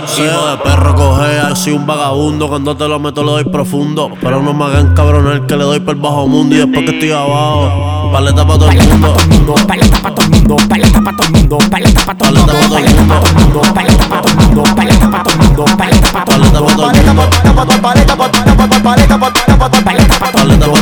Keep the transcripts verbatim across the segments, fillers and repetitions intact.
Hijo de perro cojea, yo soy un vagabundo. Cuando te lo meto le doy profundo. Pero no me hagan cabronar que le doy por el bajo mundo. Y después que estoy abajo, paleta pa' todo el mundo. Paleta pa' todo el mundo, paleta pa' todo el mundo, paleta pa' todo el mundo, paleta pa' todo el mundo, paleta pa' todo el mundo, paleta pa' todo el mundo, paleta pa' todo el mundo, paleta pa' todo el mundo, paleta pa' todo el mundo, paleta pa' todo el mundo, paleta pa' todo el mundo,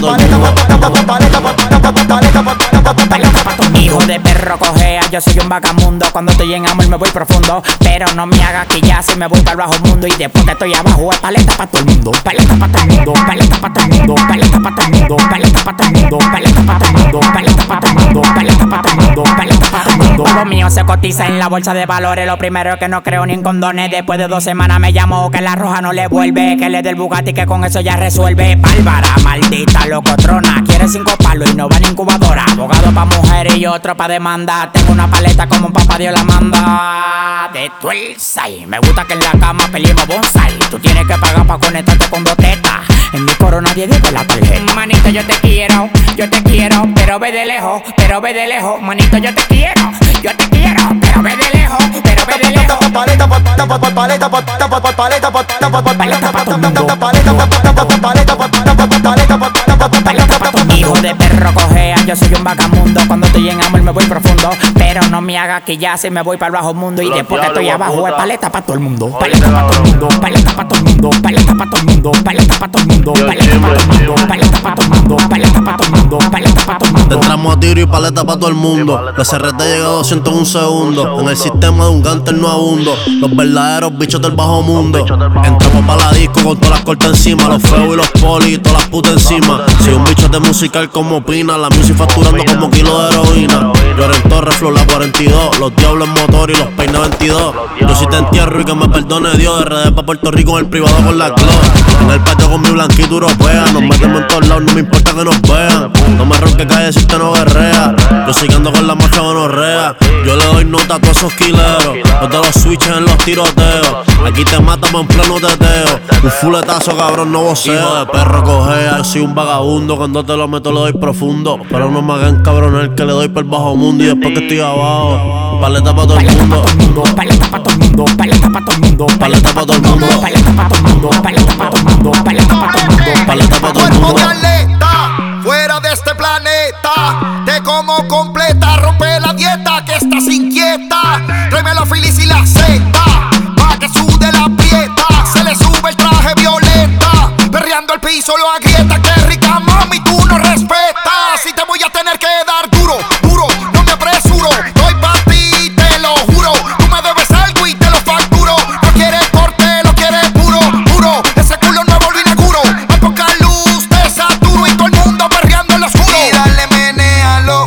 paleta pa' todo el mundo. Hijo de perro cojea, yo soy un vagamundo. Cuando estoy en amor me voy profundo, pero no me hagas que ya si me voy para el bajo mundo. Y después que estoy abajo es paleta pa' todo el mundo, paleta pa' todo el mundo, paleta pa' todo el mundo, paleta pa' todo el mundo, paleta pa' todo el mundo, paleta pa' todo el mundo, paleta pa' todo el mundo, paleta pa' todo el mundo, paleta pa' todo el mundo. Lo mío se cotiza en la bolsa de valores. Lo primero es que no creo ni en condones. Después de dos semanas me llamó que la roja no le vuelve, que le dé el Bugatti que con eso ya resuelve. Bárbara, maldita locotrona, quiere cinco palos y no va ni incubadora. Abogado pa' mujeres y otro pa' demanda. Tengo una paleta como un papá Dios la manda. De tuerza y me gusta que en la cama peleemos bonsai. Tú tienes que pagar pa' conectarte con dos tetas. En mi coro nadie dio la tarjeta. Manito, yo te quiero, yo te quiero, pero ve de lejos, pero ve de lejos. Manito, yo te quiero, yo te quiero, pero ve de lejos, pero ve de lejos. Paleta, paleta, paleta, paleta, paleta, paleta, paleta pa' todo el mundo. Paleta, paleta, paleta, paleta, paleta pa' todo el mundo. Hijo de perro cojea, yo soy un vagamundo. Cuando estoy en amor me voy profundo, pero no me hagas que ya si me voy para el bajo mundo. Y después que estoy abajo es paleta pa' todo el mundo, paleta pa' todo el mundo, paleta pa' todo el mundo, paleta pa' todo el mundo, paleta pa' todo el mundo, paleta pa' todo el mundo, paleta pa' todo el mundo, paleta pa' todo el mundo, paleta pa' todo el mundo. Te entramos a tiro y paleta pa' todo el mundo. La C R T llega a doscientos un segundos. En el sistema de un gantel no abundo. Los verdaderos bichos del bajo mundo. Entramos pa' la disco con todas las cortas encima. Los feos y los polis y todas las putas encima. Soy un bicho de musical como Pina. La music facturando como kilo de heroína. Lloren Torres, Flor la cuarenta y dos. Los diablos en motor y los peines veintidós. Yo sí te entierro y que me perdone Dios. De R D pa' Puerto Rico en el privado con la Glock. En el patio con mi blanquito europea. Nos metemos en todos lados, no me importa que nos vean. No me ronque calle si usted no guerrea. Yo siguiendo con la marcha gonorrea. Yo le doy nota a todos esos quileros. Los de los switches en los tiroteos. Aquí te matamos en pleno teteo. Un fuletazo cabrón no voceo. Hijo de perro cojea, yo soy un vagabundo. Cuando te lo meto le doy profundo. Pero no me hagan cabronar que le doy por el bajo mundo. Y después que estoy abajo, paleta pa' todo el mundo. Paleta pa' todo el mundo, paleta pa' todo el mundo, paleta pa' todo el mundo, paleta pa' todo el mundo, paleta pa' todo el mundo, paleta pa' todo el mundo, paleta pa' todo el mundo. Cuerpo de atleta, fuera de este planeta. Te como completa, rompe la dieta que estás inquieta. Tráeme la filis y la zeta, pa' que sude la prieta. Se le sube el traje violeta, perreando el piso lo agrieta. Que rica mami, tú no respetas. Si te voy a tener que dar duro, duro, no me apresuro. Doy pa' ti, te lo juro. Tú me debes algo y te lo facturo. No quieres corte, lo quieres puro, puro. Ese culo nuevo lo inauguro. A poca luz te saturo y todo el mundo perreando en lo oscuro. Y dale, menéalo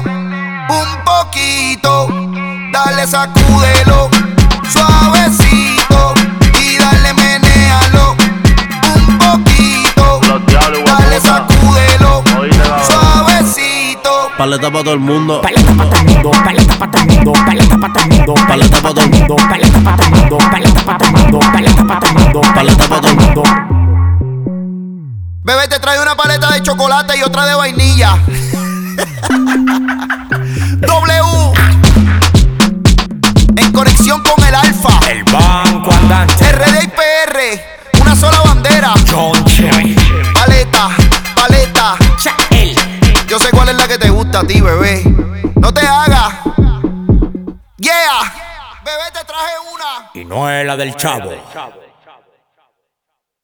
un poquito, dale, sacúdelo suavecito. Y dale, menéalo un poquito, dale, sacúdelo suavecito. Paleta pa' todo el mundo. Paleta pa' todo el mundo, paleta pa' todo el mundo, paleta pa' todo el mundo, paleta pa' todo el mundo, paleta pa' todo el mundo, paleta pa' todo el mundo, paleta pa' todo el mundo, paleta pa' todo el mundo. Bebé, te trae una paleta de chocolate y otra de vainilla. W en conexión con el Alfa. El banco andante. R D y P R, una sola bandera. Jonche. Paleta, paleta. Él. Yo sé cuál es la que te gusta a ti, bebé. No te hagas. Yeah. Bebé, te traje una. Y no es la del chavo.